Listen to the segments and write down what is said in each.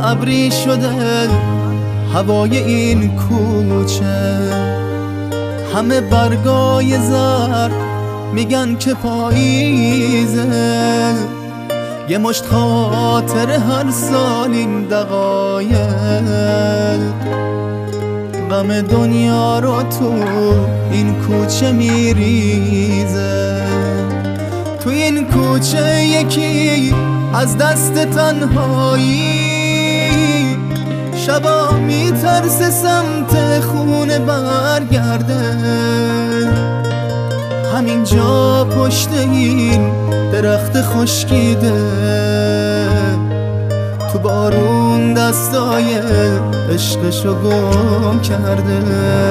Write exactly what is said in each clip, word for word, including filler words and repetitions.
ابری شده هوای این کوچه، همه برگای زرد میگن که پاییزه، یه مشت خاطر هر سال این دقایق، غم دنیا رو تو این کوچه میریزه. تو این کوچه یکی از دست تنهایی، شبا میترسه سمت خونه برگرده، همینجا پشت این درخت خشکیده، تو بارون دستای عشقشو گم کرده.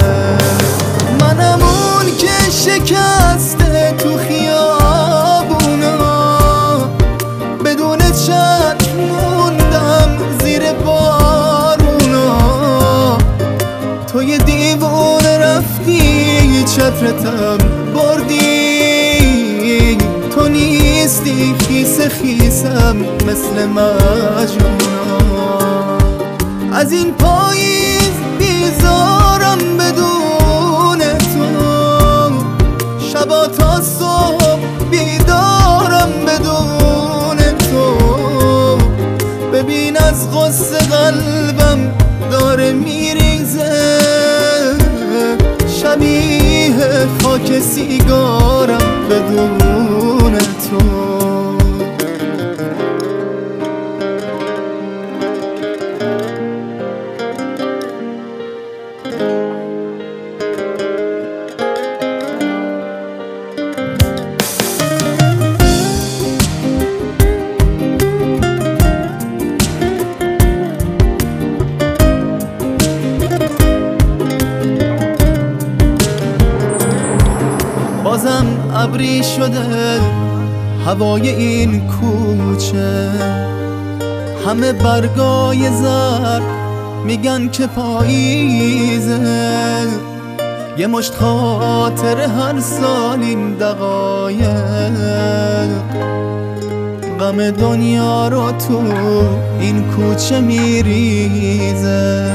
منم اون که شکسته تو خیابونا، بدون چتر موندم زیر بارونا، تو یه دیوونه رفتی چترتم بردی، تو نیستی خیس خیسم مثل مجنونا. از این پاییز بیزارم بدون تو، شبا تا صبح بیدارم بدون تو، ببین از غصه قلبم داره میریزه، شبیه خاک سیگارم بدون تو. بازم ابری شده هوای این کوچه، همه برگای زرد میگن که پاییزه، یه مشت خاطر هر سال این دقایق، غم دنیا رو تو این کوچه میریزه.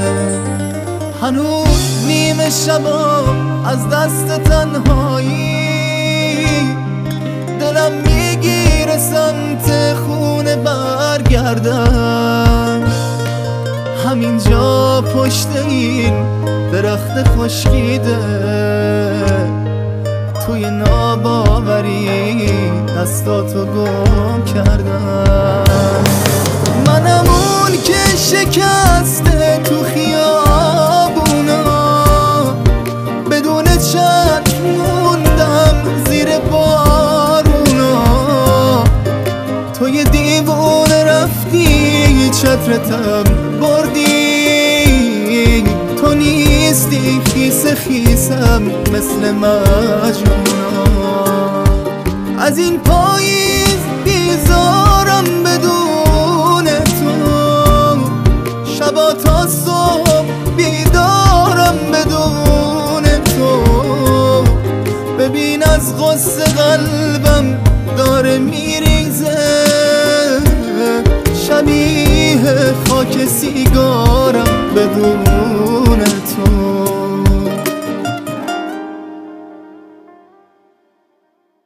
هنوز نیمه شبا از دست تنهایی، دلم میگیره سمت خونه برگردم، همینجا پشت این درخت خشکیده، توی ناباوری دستاتو گم کردم. منم اون که شکسته تو خیابونا، بدون چتر موندم زیر بارونا، تو یه دیوونه رفتی چترتم بردی، تو نیستی خیس خیسم مثل مجنونا. از این پاییز بیزارم بدون تو، شبا تا صبح بیدارم بدون تو، ببین از غصه قلب